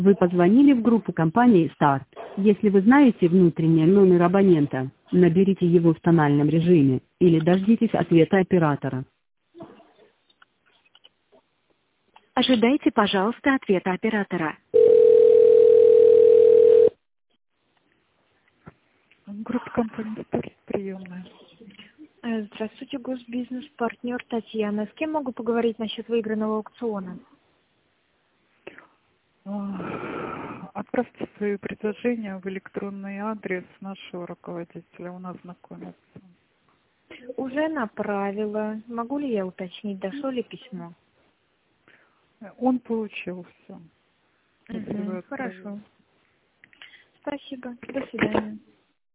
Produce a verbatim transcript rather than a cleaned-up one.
Вы позвонили в группу компании Start. Если вы знаете внутренний номер абонента, наберите его в тональном режиме или дождитесь ответа оператора. Ожидайте, пожалуйста, ответа оператора. Группа компании Start, приемная. Э, Здравствуйте, госбизнес, партнер Татьяна. С кем могу поговорить насчет выигранного аукциона? А, Отправьте свои предложения в электронный адрес нашего руководителя, он ознакомится. Уже направила. Могу ли я уточнить, дошло ли письмо? Он получил все. Угу, хорошо. Спасибо. До свидания.